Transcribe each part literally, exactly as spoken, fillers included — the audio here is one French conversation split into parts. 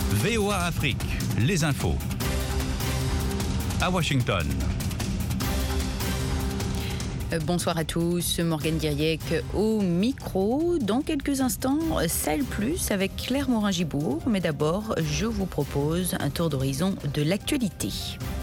V O A Afrique, les infos. À Washington. Bonsoir à tous, Morgane Diriec au micro. Dans quelques instants, Sahel Plus avec Claire Morin-Gibourg. Mais d'abord, je vous propose un tour d'horizon de l'actualité.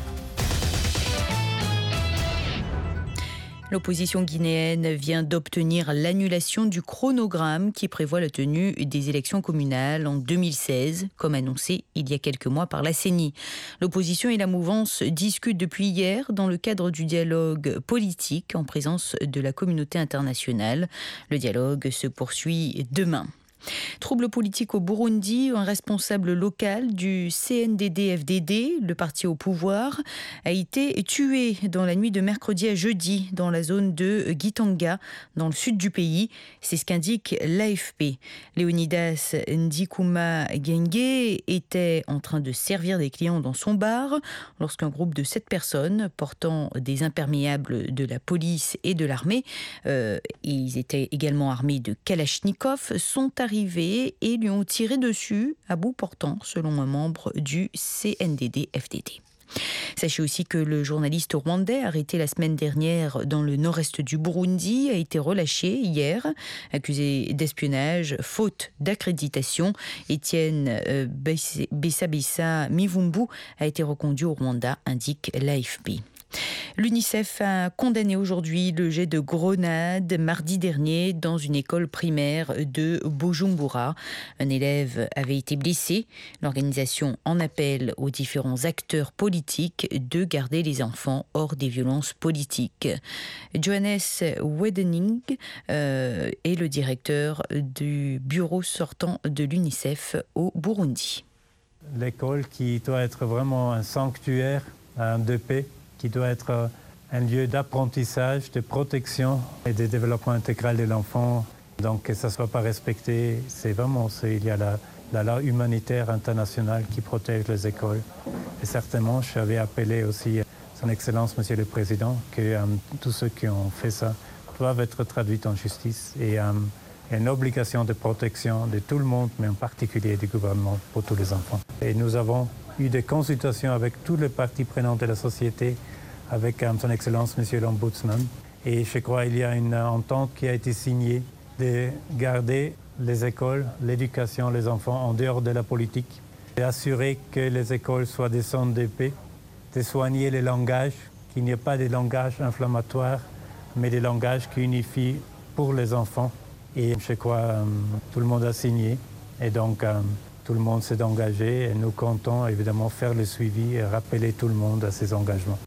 L'opposition guinéenne vient d'obtenir l'annulation du chronogramme qui prévoit la tenue des élections communales en deux mille seize, comme annoncé il y a quelques mois par la C E N I. L'opposition et la mouvance discutent depuis hier dans le cadre du dialogue politique en présence de la communauté internationale. Le dialogue se poursuit demain. Trouble politique au Burundi, un responsable local du C N D D F D D, le parti au pouvoir, a été tué dans la nuit de mercredi à jeudi dans la zone de Gitanga, dans le sud du pays. C'est ce qu'indique l'A F P. Léonidas Ndikuma Genge était en train de servir des clients dans son bar lorsqu'un groupe de sept personnes portant des imperméables de la police et de l'armée, euh, ils étaient également armés de Kalachnikov, sont arrivés et lui ont tiré dessus à bout portant, selon un membre du C N D D F D D. Sachez aussi que le journaliste rwandais arrêté la semaine dernière dans le nord-est du Burundi a été relâché hier, accusé d'espionnage, faute d'accréditation. Étienne euh, Bessabessa Mivumbu a été reconduit au Rwanda, indique l'A F P. L'UNICEF a condamné aujourd'hui le jet de grenade mardi dernier dans une école primaire de Bujumbura. Un élève avait été blessé. L'organisation en appelle aux différents acteurs politiques de garder les enfants hors des violences politiques. Johannes Wedening euh, est le directeur du bureau sortant de l'UNICEF au Burundi. L'école qui doit être vraiment un sanctuaire de paix, qui doit être un lieu d'apprentissage, de protection et de développement intégral de l'enfant. Donc que ça ne soit pas respecté, c'est vraiment, c'est, il y a la, la loi humanitaire internationale qui protège les écoles. Et certainement, j'avais appelé aussi Son Excellence, Monsieur le Président, que euh, tous ceux qui ont fait ça doivent être traduits en justice. Et euh, il y a une obligation de protection de tout le monde, mais en particulier du gouvernement pour tous les enfants. Et nous avons eu des consultations avec tous les parties prenantes de la société, avec euh, Son Excellence, Monsieur l'Ombudsman. Et je crois qu'il y a une entente qui a été signée de garder les écoles, l'éducation, les enfants en dehors de la politique, d'assurer que les écoles soient des centres de paix, de soigner les langages, qu'il n'y ait pas de langages inflammatoires, mais des langages qui unifient pour les enfants. Et je crois que euh, tout le monde a signé. Et donc, euh, tout le monde s'est engagé et nous comptons évidemment faire le suivi et rappeler tout le monde à ses engagements.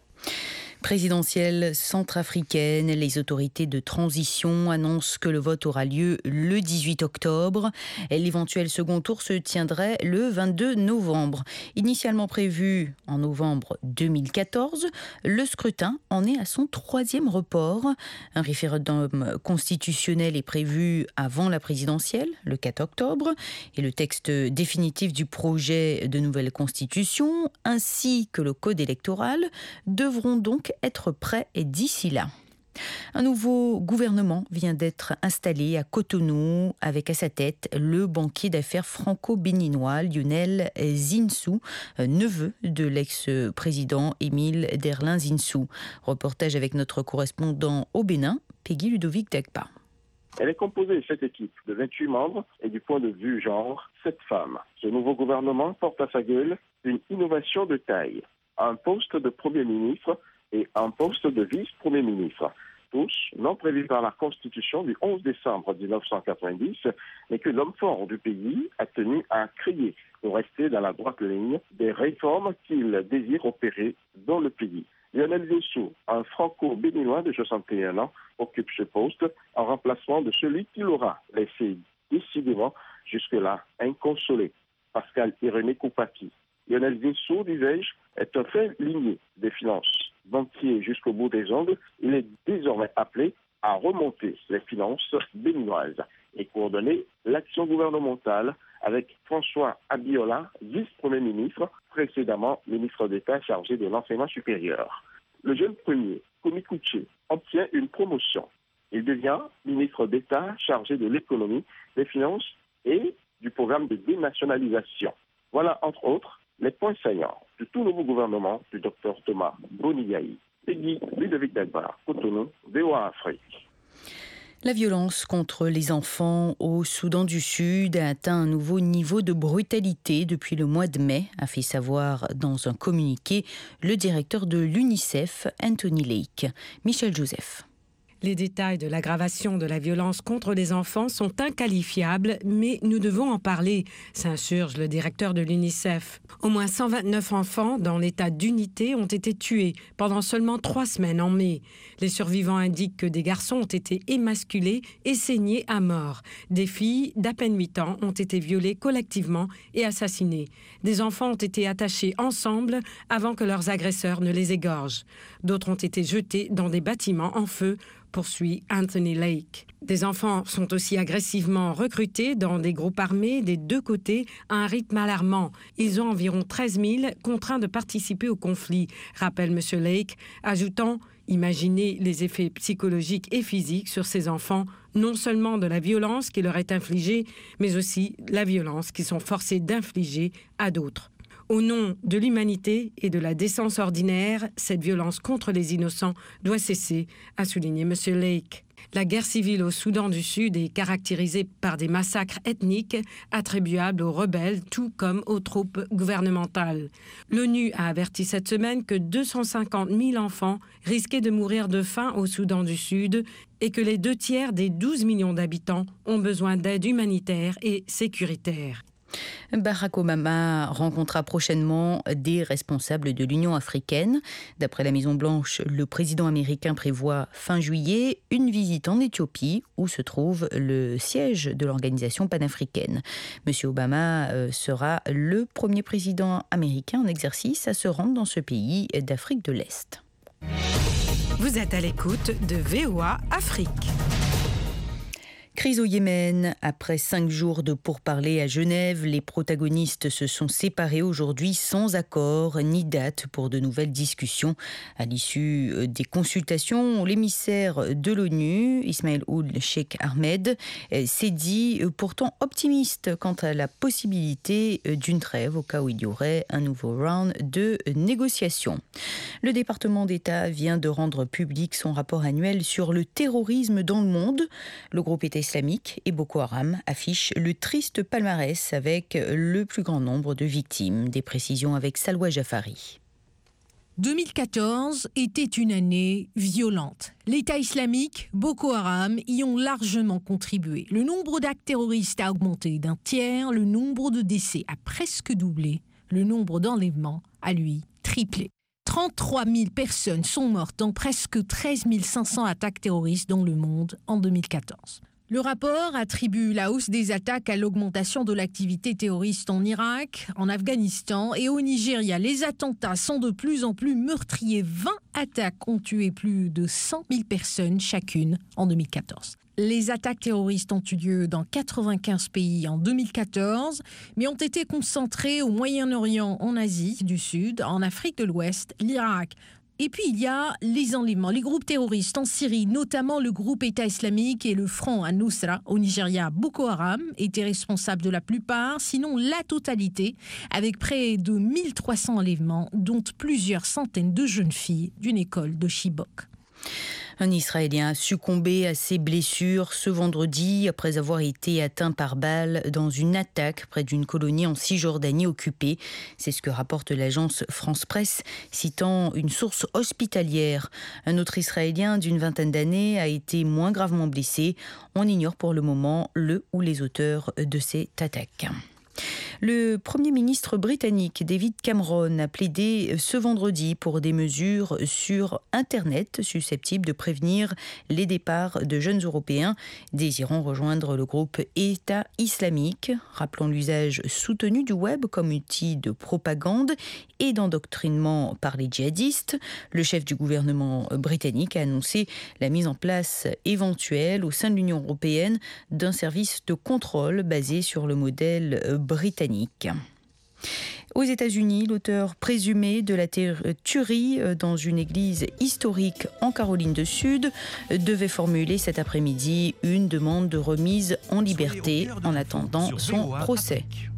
Présidentielle centrafricaine, les autorités de transition annoncent que le vote aura lieu le dix-huit octobre. L'éventuel second tour se tiendrait le vingt-deux novembre. Initialement prévu en novembre deux mille quatorze, le scrutin en est à son troisième report. Un référendum constitutionnel est prévu avant la présidentielle, le quatre octobre, et le texte définitif du projet de nouvelle constitution ainsi que le code électoral devront donc être prêt d'ici là. Un nouveau gouvernement vient d'être installé à Cotonou avec à sa tête le banquier d'affaires franco-béninois Lionel Zinsou, neveu de l'ex-président Émile Derlin Zinsou. Reportage avec notre correspondant au Bénin, Peggy Ludovic Dagba. Elle est composée, cette équipe, de vingt-huit membres et du point de vue genre, sept femmes. Ce nouveau gouvernement porte à sa gueule une innovation de taille. Un poste de Premier ministre et un poste de vice-premier ministre. Tous non prévus par la Constitution du onze décembre dix-neuf cent quatre-vingt-dix, mais que l'homme fort du pays a tenu à créer pour rester dans la droite ligne des réformes qu'il désire opérer dans le pays. Lionel Zinsou, un franco-béninois de soixante et un ans, occupe ce poste en remplacement de celui qui l'aura laissé décidément jusque-là inconsolé, Pascal Irénée Koupaki. Lionel Zinsou, disais-je, est un fait ligné des finances. Banquier jusqu'au bout des ongles, il est désormais appelé à remonter les finances béninoises et coordonner l'action gouvernementale avec François Abiola, vice-premier ministre, précédemment ministre d'État chargé de l'enseignement supérieur. Le jeune premier, Komi Kouché, obtient une promotion. Il devient ministre d'État chargé de l'économie, des finances et du programme de dénationalisation. Voilà, entre autres, les points saillants du tout nouveau gouvernement du docteur Thomas Boniyahi. Peggy Ludovic Dagba, Cotonou, V O A Afrique. La violence contre les enfants au Soudan du Sud a atteint un nouveau niveau de brutalité depuis le mois de mai, a fait savoir dans un communiqué le directeur de l'UNICEF, Anthony Lake. Michel Joseph. Les détails de l'aggravation de la violence contre les enfants sont inqualifiables, mais nous devons en parler, s'insurge le directeur de l'UNICEF. Au moins cent vingt-neuf enfants dans l'état d'unité ont été tués pendant seulement trois semaines en mai. Les survivants indiquent que des garçons ont été émasculés et saignés à mort. Des filles d'à peine huit ans ont été violées collectivement et assassinées. Des enfants ont été attachés ensemble avant que leurs agresseurs ne les égorgent. D'autres ont été jetés dans des bâtiments en feu, poursuit Anthony Lake. Des enfants sont aussi agressivement recrutés dans des groupes armés des deux côtés à un rythme alarmant. Ils ont environ treize mille contraints de participer au conflit, rappelle M. Lake, ajoutant « Imaginez les effets psychologiques et physiques sur ces enfants, non seulement de la violence qui leur est infligée, mais aussi la violence qu'ils sont forcés d'infliger à d'autres. » Au nom de l'humanité et de la décence ordinaire, cette violence contre les innocents doit cesser, a souligné M. Lake. La guerre civile au Soudan du Sud est caractérisée par des massacres ethniques attribuables aux rebelles, tout comme aux troupes gouvernementales. L'ONU a averti cette semaine que deux cent cinquante mille enfants risquaient de mourir de faim au Soudan du Sud et que les deux tiers des douze millions d'habitants ont besoin d'aide humanitaire et sécuritaire. Barack Obama rencontrera prochainement des responsables de l'Union africaine. D'après la Maison-Blanche, le président américain prévoit fin juillet une visite en Éthiopie où se trouve le siège de l'organisation panafricaine. Monsieur Obama sera le premier président américain en exercice à se rendre dans ce pays d'Afrique de l'Est. Vous êtes à l'écoute de V O A Afrique. Crise au Yémen. Après cinq jours de pourparlers à Genève, les protagonistes se sont séparés aujourd'hui sans accord ni date pour de nouvelles discussions. À l'issue des consultations, l'émissaire de l'ONU, Ismail Ould Cheikh Ahmed, s'est dit pourtant optimiste quant à la possibilité d'une trêve au cas où il y aurait un nouveau round de négociations. Le département d'État vient de rendre public son rapport annuel sur le terrorisme dans le monde. Le groupe État islamique et Boko Haram affichent le triste palmarès avec le plus grand nombre de victimes. Des précisions avec Salwa Jafari. deux mille quatorze était une année violente. L'État islamique, Boko Haram y ont largement contribué. Le nombre d'actes terroristes a augmenté d'un tiers, le nombre de décès a presque doublé, le nombre d'enlèvements a lui triplé. trente-trois mille personnes sont mortes dans presque treize mille cinq cents attaques terroristes dans le monde en deux mille quatorze. Le rapport attribue la hausse des attaques à l'augmentation de l'activité terroriste en Irak, en Afghanistan et au Nigeria. Les attentats sont de plus en plus meurtriers. vingt attaques ont tué plus de cent mille personnes chacune en deux mille quatorze. Les attaques terroristes ont eu lieu dans quatre-vingt-quinze pays en deux mille quatorze, mais ont été concentrées au Moyen-Orient, en Asie du Sud, en Afrique de l'Ouest, l'Irak. Et puis il y a les enlèvements, les groupes terroristes en Syrie, notamment le groupe État islamique et le Front Al-Nusra au Nigeria. Boko Haram était responsable de la plupart, sinon la totalité, avec près de mille trois cents enlèvements, dont plusieurs centaines de jeunes filles d'une école de Chibok. Un Israélien a succombé à ses blessures ce vendredi après avoir été atteint par balle dans une attaque près d'une colonie en Cisjordanie occupée. C'est ce que rapporte l'agence France Presse, citant une source hospitalière. Un autre Israélien d'une vingtaine d'années a été moins gravement blessé. On ignore pour le moment le ou les auteurs de cette attaque. Le Premier ministre britannique David Cameron a plaidé ce vendredi pour des mesures sur Internet susceptibles de prévenir les départs de jeunes Européens désirant rejoindre le groupe État islamique, rappelant l'usage soutenu du web comme outil de propagande et d'endoctrinement par les djihadistes. Le chef du gouvernement britannique a annoncé la mise en place éventuelle au sein de l'Union européenne d'un service de contrôle basé sur le modèle britannique. Aux États-Unis, l'auteur présumé de la tuerie dans une église historique en Caroline du Sud devait formuler cet après-midi une demande de remise en liberté en attendant son procès.